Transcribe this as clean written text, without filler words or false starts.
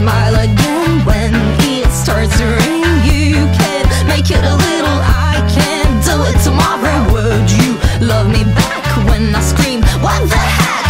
smile again when it starts to rain. You can make it a little, I can do it tomorrow. Would you love me back when I scream, what the heck?